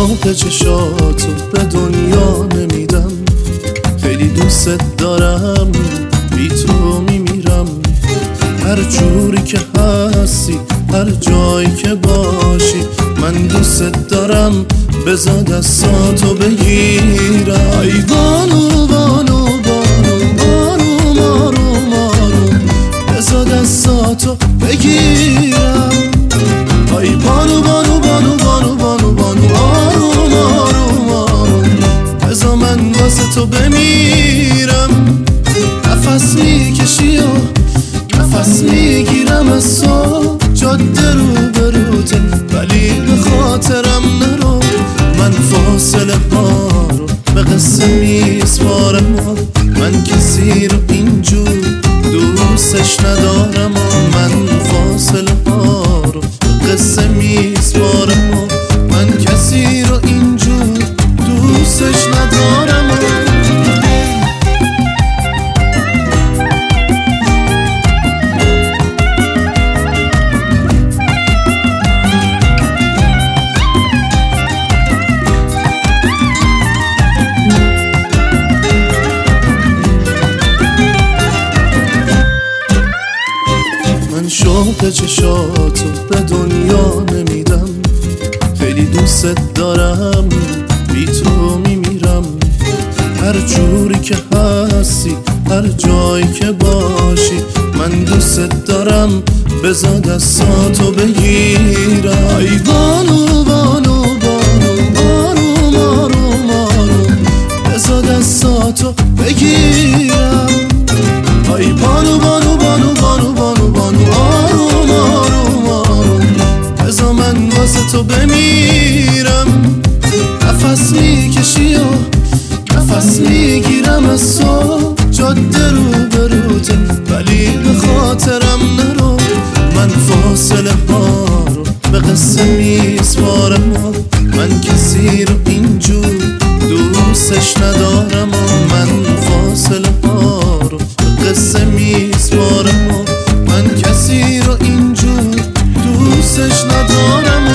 شوق چشاتو به دنیا نمیدم، خیلی دوست دارم، بی تو میمیرم. هر جوری که هستی، هر جایی که باشی، من دوست دارم، بذار دستاتو بگیرم. ای بانو بانو بانو آروم آروم آروم، بذار دستاتو بگیرم. ای بانو بانو بانو بانو بانو بانو آروم آروم آروم، بذار من واسه تو بمیرم. نفس میکشی و نفس میگیرم از تو، جاده رو بروته ولی به خاطرم نرو. من فاصله ها رو به قصه میسپارم، من کسی رو اینجور دوستش ندارم. من فاصله ها رو به قصه میسپارم، من کسی رو اینجور دوستش ندارم. من شوق چشاتو به دنیا نمیدم، خیلی دوست دارم، بی تو میمیرم. هر جوری که هستی، هر جایی که باشی، من دوست دارم، بذار دستاتو بگیرم. ای بانو بانو بانو آروم آروم آروم، بذار دستاتو بگیرم. ای بانو بانو بانو بانو بانو بانو آروم آروم آروم، بذار من واسه تو بمیرم. نفس میکشی و نفس میگیرم از تو، جاده رو بروته ولی به خاطرم نرو. من فاصله ها رو به قصه میسپارم، من کسی رو اینجور دوستش ندارم. من فاصله ها رو به قصه میسپارم، من کسی رو اینجور دوستش ندارم.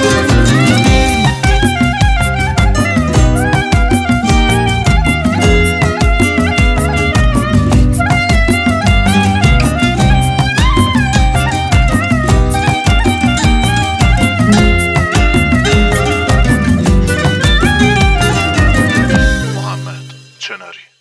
محمد چناری